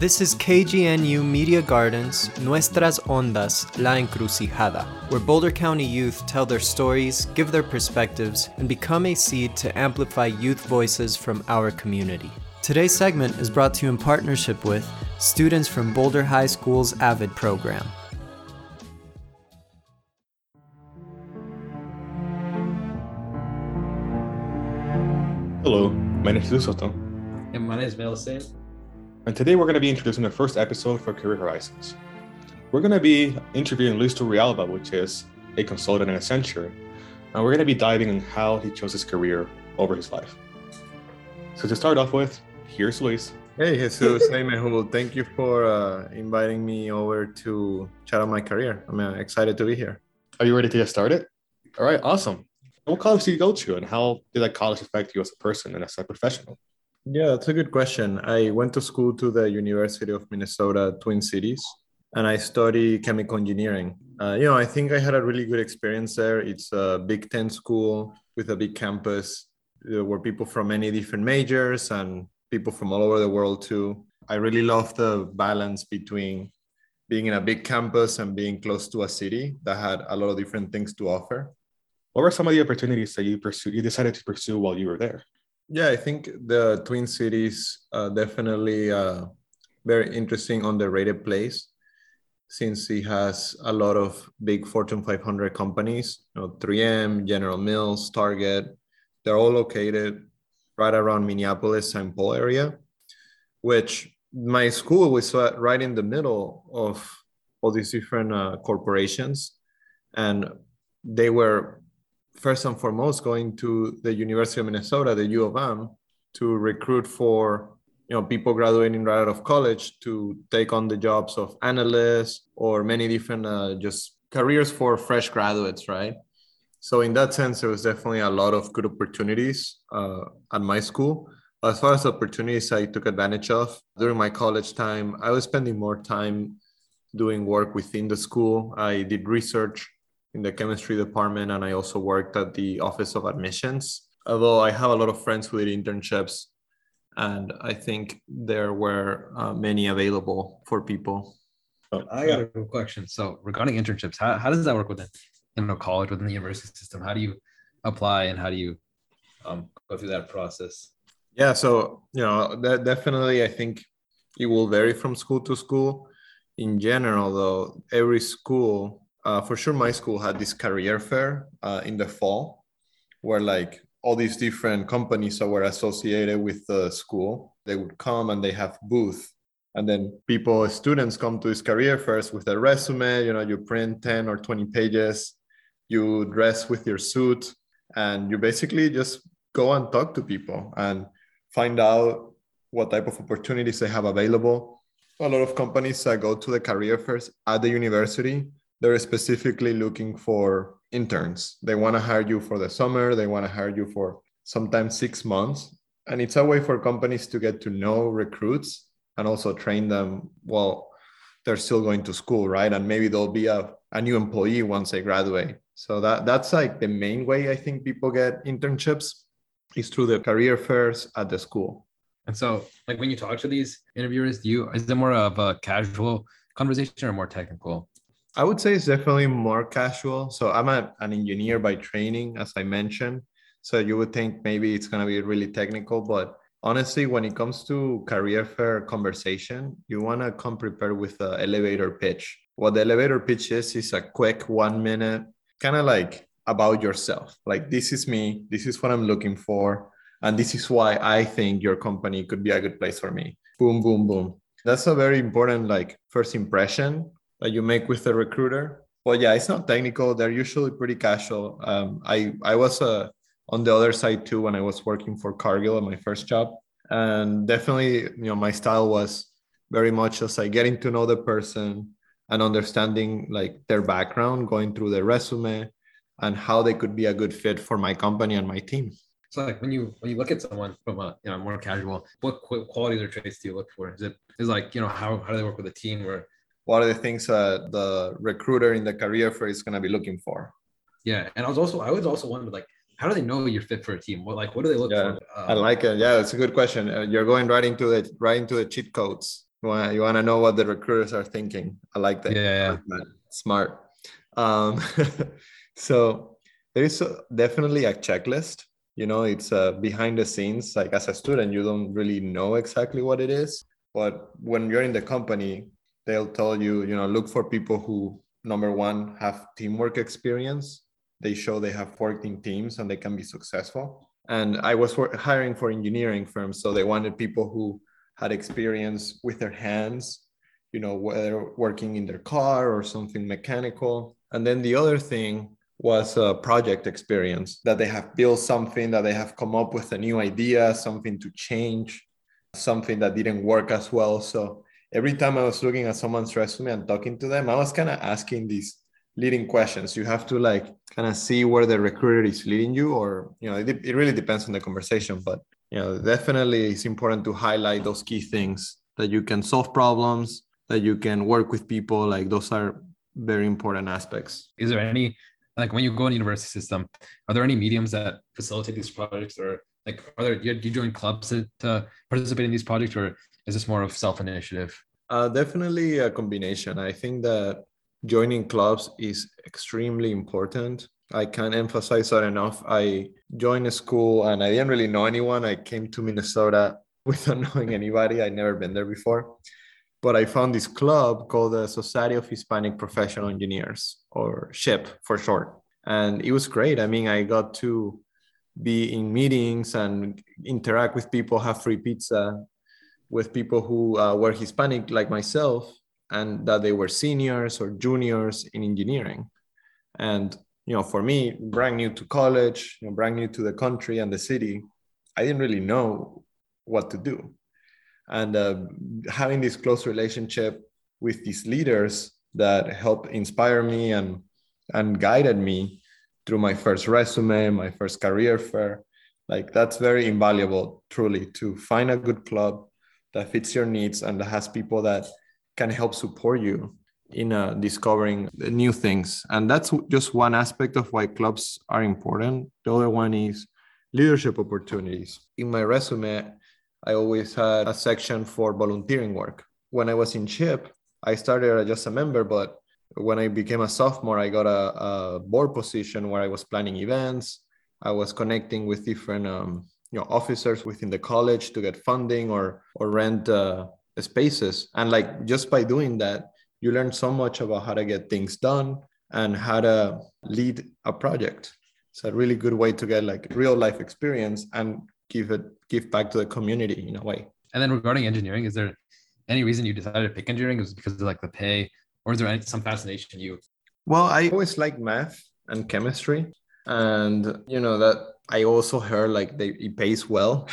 This is KGNU Media Gardens, Nuestras Ondas, La Encrucijada, where Boulder County youth tell their stories, give their perspectives, and become a seed to amplify youth voices from our community. Today's segment is brought to you in partnership with students from Boulder High School's AVID program. Hello, my name is Lusoto. And my name is Melisane. And today we're going to be introducing the first episode for Career Horizons. We're going to be interviewing Luis Turrialba, which is a consultant in Accenture, and we're going to be diving on how he chose his career over his life. So to start off with, here's Luis. Hey, Jesus. Hey, Mehul. Thank you for inviting me over to chat on my career. I'm excited to be here. Are you ready to get started? All right, awesome. What college did you go to, and how did that college affect you as a person and as a professional? Yeah, that's a good question. I went to school to the University of Minnesota, Twin Cities, and I studied chemical engineering. I think I had a really good experience there. It's a Big Ten school with a big campus. There were people from many different majors and people from all over the world too. I really love the balance between being in a big campus and being close to a city that had a lot of different things to offer. What were some of the opportunities that you decided to pursue while you were there? Yeah, I think the Twin Cities definitely very interesting underrated place since it has a lot of big Fortune 500 companies, 3M, General Mills, Target. They're all located right around Minneapolis, St. Paul area, which my school was right in the middle of all these different corporations. And they were first and foremost going to the University of Minnesota, the U of M, to recruit for people graduating right out of college to take on the jobs of analysts or many different just careers for fresh graduates, right? So in that sense, there was definitely a lot of good opportunities at my school. As far as opportunities I took advantage of during my college time, I was spending more time doing work within the school. I did research in the chemistry department, and I also worked at the Office of Admissions. Although I have a lot of friends who did internships, and I think there were many available for people. I got a good question. So regarding internships, how does that work within college, within the university system? How do you apply and how do you go through that process? Yeah, so that definitely I think it will vary from school to school. In general, though, every school, for sure, my school had this career fair in the fall, where like all these different companies that were associated with the school, they would come and they have booth. And then students come to these career fairs with a resume, you print 10 or 20 pages, you dress with your suit, and you basically just go and talk to people and find out what type of opportunities they have available. A lot of companies that go to the career fairs at the university, they're specifically looking for interns. They want to hire you for the summer. They want to hire you for sometimes 6 months. And it's a way for companies to get to know recruits and also train them while they're still going to school, right? And maybe they'll be a new employee once they graduate. So that's like the main way I think people get internships is through the career fairs at the school. And so like when you talk to these interviewers, is it more of a casual conversation or more technical? I would say it's definitely more casual. So I'm an engineer by training, as I mentioned. So you would think maybe it's going to be really technical, but honestly, when it comes to career fair conversation, you want to come prepared with an elevator pitch. What the elevator pitch is a quick 1 minute, kind of like about yourself. Like, this is me, this is what I'm looking for, and this is why I think your company could be a good place for me. Boom, boom, boom. That's a very important like first impression that you make with the recruiter. But yeah, it's not technical. They're usually pretty casual. I was on the other side too when I was working for Cargill at my first job. And definitely, my style was very much just like getting to know the person and understanding like their background, going through their resume and how they could be a good fit for my company and my team. So like when you look at someone from a more casual, what qualities or traits do you look for? Is like, how do they work with a team, or what are the things that the recruiter in the career fair is going to be looking for? Yeah. And I was also wondering, like, how do they know you're fit for a team? What do they look for? I like it. Yeah, it's a good question. You're going right into the cheat codes. You want to know what the recruiters are thinking. I like that. I Yeah. like that. Smart. Um, so there is definitely a checklist. It's behind the scenes. Like as a student, you don't really know exactly what it is. But when you're in the company, they'll tell you, look for people who, number one, have teamwork experience. They show they have worked in teams and they can be successful. And I was hiring for engineering firms. So they wanted people who had experience with their hands, whether working in their car or something mechanical. And then the other thing was a project experience, that they have built something, that they have come up with a new idea, something to change, something that didn't work as well. So every time I was looking at someone's resume and talking to them, I was kind of asking these leading questions. You have to kind of see where the recruiter is leading you, or, it really depends on the conversation, but definitely it's important to highlight those key things, that you can solve problems, that you can work with people. Like those are very important aspects. Is there any, like when you go in the university system, are there any mediums that facilitate these projects, or like do you join clubs to participate in these projects, or is this more of self-initiative? Definitely a combination. I think that joining clubs is extremely important. I can't emphasize that enough. I joined a school and I didn't really know anyone. I came to Minnesota without knowing anybody. I'd never been there before. But I found this club called the Society of Hispanic Professional Engineers, or SHIP for short. And it was great. I mean, I got to be in meetings and interact with people, have free pizza with people who were Hispanic like myself, and that they were seniors or juniors in engineering. And for me, brand new to college, brand new to the country and the city, I didn't really know what to do. And having this close relationship with these leaders that helped inspire me and guided me through my first resume, my first career fair, like that's very invaluable, truly, to find a good club that fits your needs and that has people that can help support you in discovering new things. And that's just one aspect of why clubs are important. The other one is leadership opportunities. In my resume, I always had a section for volunteering work. When I was in SHIP, I started as just a member, but when I became a sophomore, I got a board position where I was planning events. I was connecting with different officers within the college to get funding or rent spaces. And just by doing that, you learn so much about how to get things done and how to lead a project. It's a really good way to get real life experience and give back to the community in a way. And then regarding engineering, is there any reason you decided to pick engineering? Was it because of the pay, or is there some fascination you? Well, I always liked math and chemistry, and that I also heard it pays well.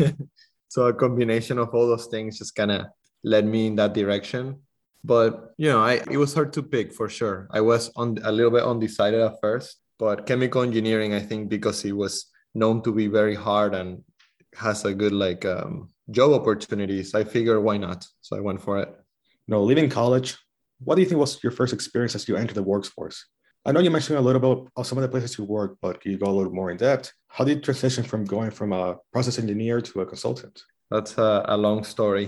So a combination of all those things just kind of led me in that direction. But it was hard to pick for sure. I was a little bit undecided at first, but chemical engineering, I think, because it was known to be very hard and has a good job opportunities, I figured why not? So I went for it. Leaving college, what do you think was your first experience as you entered the workforce? I know you mentioned a little bit of some of the places you worked, but can you go a little more in depth? How did you transition from going from a process engineer to a consultant? That's a long story.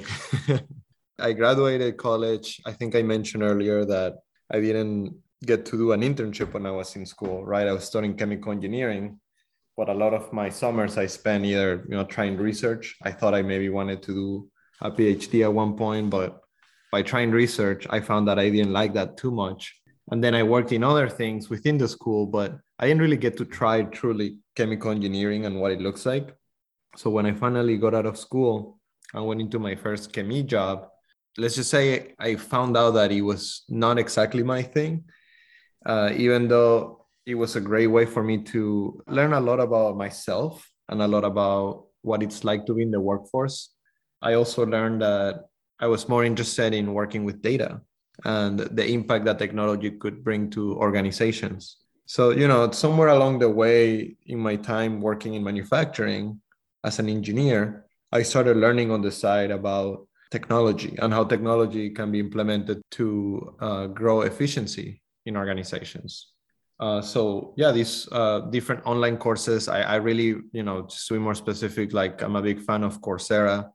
I graduated college. I think I mentioned earlier that I didn't get to do an internship when I was in school, right? I was studying chemical engineering, but a lot of my summers I spent either, trying research. I thought I maybe wanted to do a PhD at one point, but by trying research, I found that I didn't like that too much. And then I worked in other things within the school, but I didn't really get to try truly chemical engineering and what it looks like. So when I finally got out of school and went into my first chemie job, let's just say I found out that it was not exactly my thing, even though it was a great way for me to learn a lot about myself and a lot about what it's like to be in the workforce. I also learned that I was more interested in working with data and the impact that technology could bring to organizations. So, somewhere along the way in my time working in manufacturing as an engineer, I started learning on the side about technology and how technology can be implemented to grow efficiency in organizations. These different online courses, I really, just to be more specific, I'm a big fan of Coursera.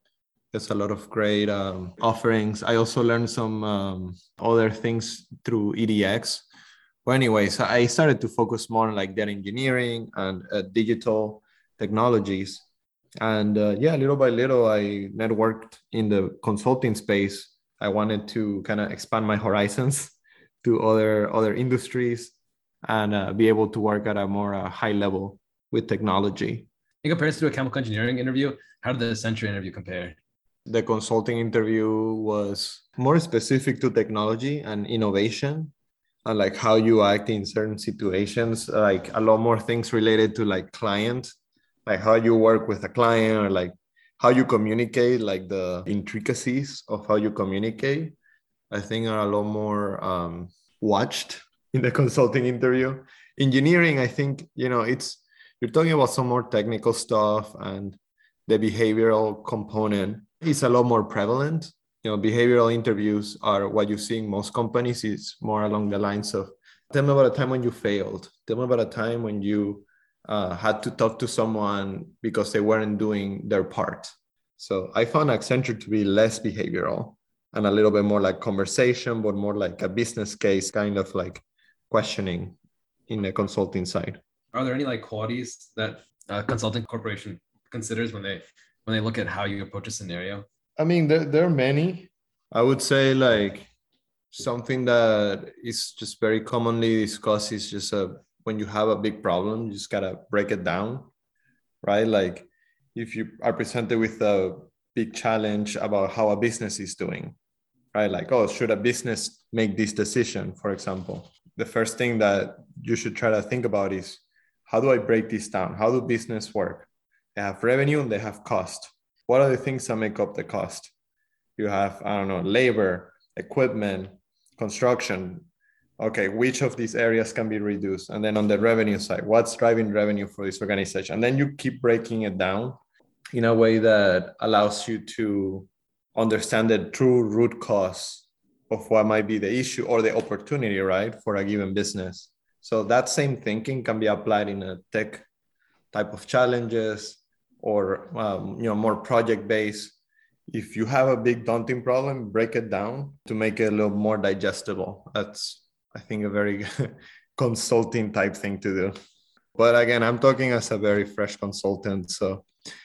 There's a lot of great offerings. I also learned some other things through EDX. Well, anyways, I started to focus more on like data engineering and digital technologies. And yeah, little by little, I networked in the consulting space. I wanted to kind of expand my horizons to other industries and be able to work at a more high level with technology. In comparison to a chemical engineering interview, how did the Accenture interview compare? The consulting interview was more specific to technology and innovation and like how you act in certain situations, like a lot more things related to like client, like how you work with a client or like how you communicate, like the intricacies of how you communicate, I think are a lot more watched in the consulting interview. Engineering, I think, you're talking about some more technical stuff, and the behavioral component is a lot more prevalent. Behavioral interviews are what you see in most companies. It's more along the lines of, tell me about a time when you failed. Tell me about a time when you had to talk to someone because they weren't doing their part. So I found Accenture to be less behavioral and a little bit more like conversation, but more like a business case kind of like questioning in the consulting side. Are there any like qualities that a consulting corporation considers when they look at how you approach a scenario? I mean, there are many. I would say like something that is just very commonly discussed is just when you have a big problem, you just gotta break it down, right? Like if you are presented with a big challenge about how a business is doing, right? Like, oh, should a business make this decision, for example? The first thing that you should try to think about is, how do I break this down? How do business work? They have revenue and they have cost. What are the things that make up the cost? You have, I don't know, labor, equipment, construction. Okay, which of these areas can be reduced? And then on the revenue side, what's driving revenue for this organization? And then you keep breaking it down in a way that allows you to understand the true root cause of what might be the issue or the opportunity, right, for a given business. So that same thinking can be applied in a tech type of challenges or more project-based. If you have a big daunting problem, break it down to make it a little more digestible. That's, I think, a very consulting type thing to do. But again, I'm talking as a very fresh consultant, so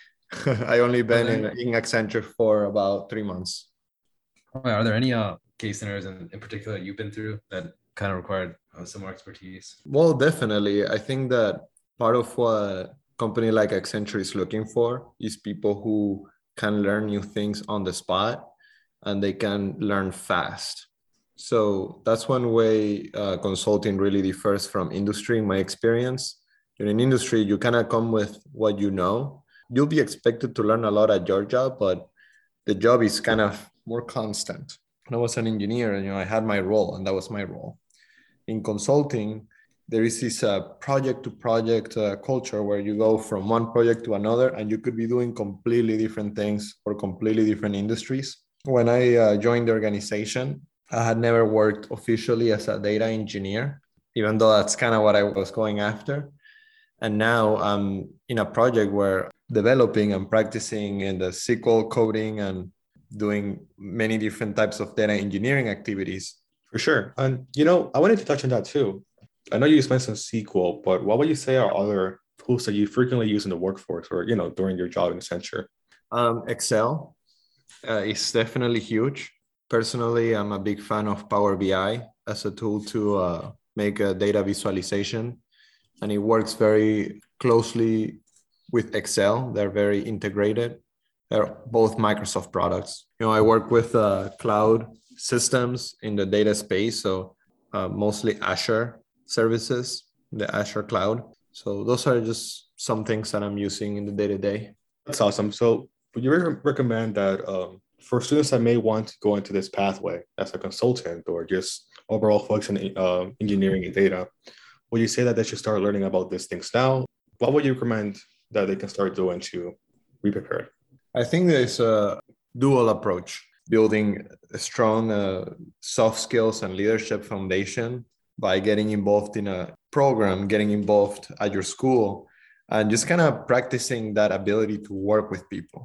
I only been in Accenture for about 3 months. Are there any case scenarios in particular you've been through that kind of required some more expertise? Well, definitely. I think that part of what a company like Accenture is looking for is people who can learn new things on the spot and they can learn fast. So that's one way consulting really differs from industry, in my experience. In an industry, you kind of come with what you know. You'll be expected to learn a lot at your job, but the job is kind of more constant. When I was an engineer, I had my role, and that was my role. In consulting, there is this project to project culture where you go from one project to another, and you could be doing completely different things for completely different industries. When I joined the organization, I had never worked officially as a data engineer, even though that's kind of what I was going after. And now I'm in a project where developing and practicing in the SQL coding and doing many different types of data engineering activities. For sure. And, I wanted to touch on that too. I know you just mentioned SQL, but what would you say are other tools that you frequently use in the workforce or, during your job in Accenture? Excel is definitely huge. Personally, I'm a big fan of Power BI as a tool to make a data visualization. And it works very closely with Excel. They're very integrated. They're both Microsoft products. I work with cloud systems in the data space. So mostly Azure services, the Azure cloud. So those are just some things that I'm using in the day-to-day. That's awesome. So would you recommend that for students that may want to go into this pathway as a consultant or just overall focus on engineering and data, would you say that they should start learning about these things now? What would you recommend that they can start doing to be prepared? I think there's a dual approach, building a strong soft skills and leadership foundation by getting involved in a program, getting involved at your school, and just kind of practicing that ability to work with people.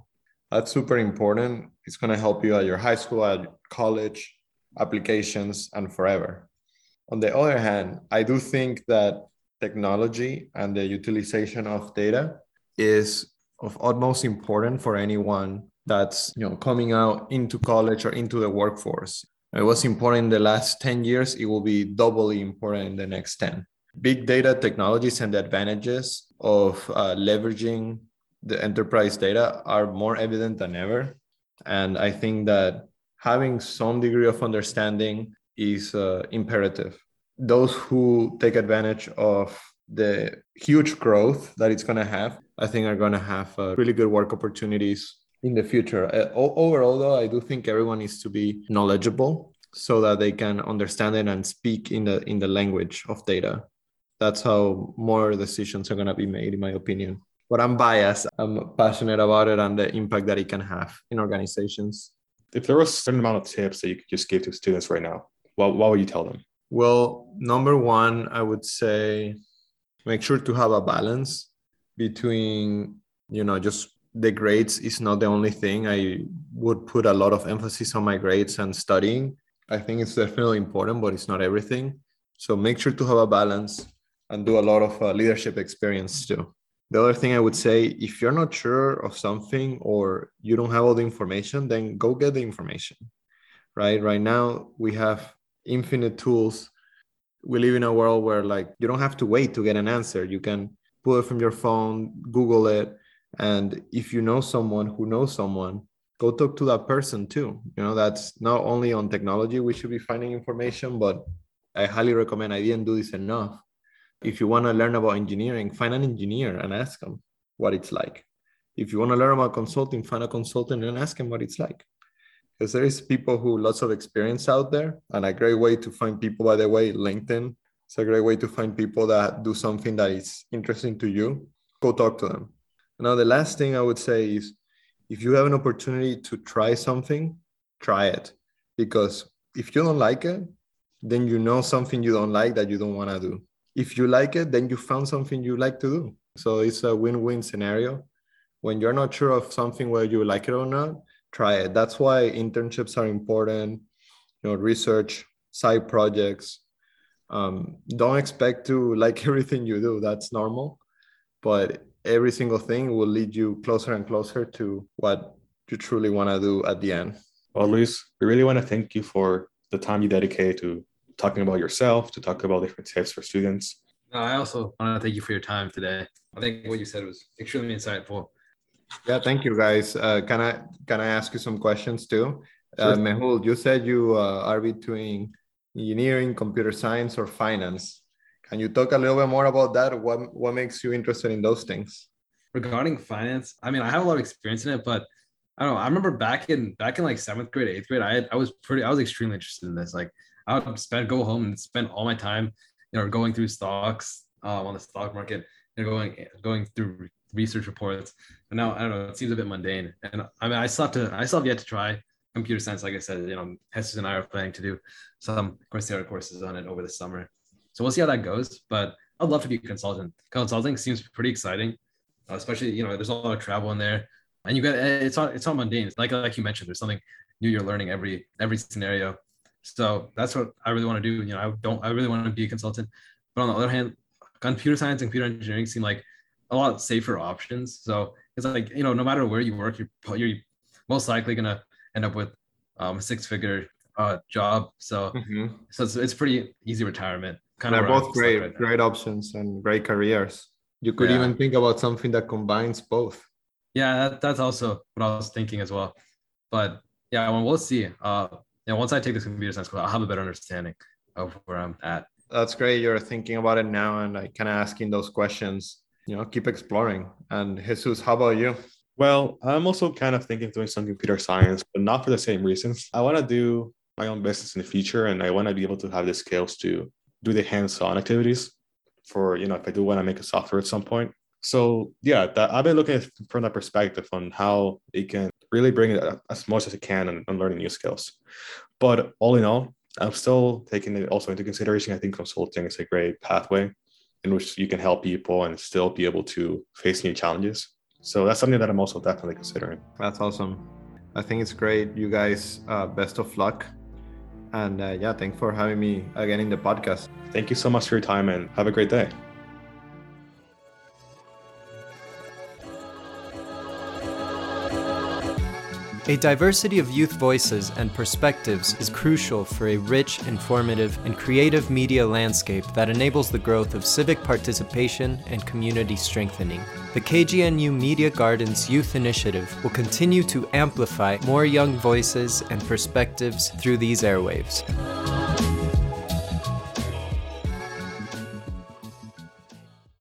That's super important. It's going to help you at your high school, at college, applications, and forever. On the other hand, I do think that technology and the utilization of data is of utmost importance for anyone that's coming out into college or into the workforce. It was important in the last 10 years. It will be doubly important in the next 10. Big data technologies and the advantages of leveraging the enterprise data are more evident than ever. And I think that having some degree of understanding is imperative. Those who take advantage of the huge growth that it's going to have, I think are going to have really good work opportunities in the future. Overall, though, I do think everyone needs to be knowledgeable so that they can understand it and speak in the language of data. That's how more decisions are going to be made, in my opinion. But I'm biased. I'm passionate about it and the impact that it can have in organizations. If there was a certain amount of tips that you could just give to students right now, what would you tell them? Well, number one, I would say make sure to have a balance between, just the grades is not the only thing. I would put a lot of emphasis on my grades and studying. I think it's definitely important, but it's not everything. So make sure to have a balance and do a lot of leadership experience too. The other thing I would say, if you're not sure of something or you don't have all the information, then go get the information, right? Right now, we have infinite tools. We live in a world where you don't have to wait to get an answer. You can pull it from your phone, Google it. And if you know someone who knows someone, go talk to that person too. That's not only on technology we should be finding information, but I highly recommend, I didn't do this enough. If you want to learn about engineering, find an engineer and ask them what it's like. If you want to learn about consulting, find a consultant and ask them what it's like. Because there is people who lots of experience out there, and a great way to find people, by the way, LinkedIn. It's a great way to find people that do something that is interesting to you. Go talk to them. Now, the last thing I would say is, if you have an opportunity to try something, try it. Because if you don't like it, then you know something you don't like that you don't want to do. If you like it, then you found something you like to do. So it's a win-win scenario. When you're not sure of something, whether you like it or not, try it. That's why internships are important, research, side projects. Don't expect to like everything you do. That's normal. But every single thing will lead you closer and closer to what you truly want to do at the end. Well, Luis, we really want to thank you for the time you dedicated to talking about yourself, to talk about different tips for students. I also want to thank you for your time today. I think what you said was extremely insightful. Yeah, thank you, guys. Can I ask you some questions too? Sure. Mehul, you said you are between engineering, computer science, or finance. Can you talk a little bit more about that? What makes you interested in those things? Regarding finance, I mean, I have a lot of experience in it, but I don't know. I remember back in like 7th grade, 8th grade, I was extremely interested in this. Like, I would go home and spend all my time, going through stocks on the stock market, going through research reports. But now, I don't know, it seems a bit mundane. And I mean, I still have yet to try computer science. Like I said, Jesus and I are planning to do some Coursera courses on it over the summer. So we'll see how that goes. But I'd love to be a consultant. Consulting seems pretty exciting, especially, there's a lot of travel in there. And it's not mundane. It's like you mentioned, there's something new you're learning every scenario. So that's what I really want to do. I really want to be a consultant. But on the other hand, computer science and computer engineering seem like a lot safer options. So it's like, no matter where you work, you're most likely gonna end up with a 6-figure job. So so it's pretty easy retirement. They're both great options and great careers. You could even think about something that combines both. Yeah, that's also what I was thinking as well. But yeah, we'll see. Once I take this computer science class, I'll have a better understanding of where I'm at. That's great. You're thinking about it now and kind of asking those questions. Keep exploring. And Jesus, how about you? Well, I'm also kind of thinking of doing some computer science, but not for the same reasons. I want to do my own business in the future, and I want to be able to have the skills to do the hands-on activities for, if I do want to make a software at some point. So yeah, I've been looking at it from that perspective on how it can really bring it as much as it can and learning new skills. But all in all, I'm still taking it also into consideration. I think consulting is a great pathway in which you can help people and still be able to face new challenges. So that's something that I'm also definitely considering. That's awesome. I think it's great. You guys, best of luck. And yeah, thanks for having me again in the podcast. Thank you so much for your time and have a great day. A diversity of youth voices and perspectives is crucial for a rich, informative, and creative media landscape that enables the growth of civic participation and community strengthening. The KGNU Media Gardens Youth Initiative will continue to amplify more young voices and perspectives through these airwaves.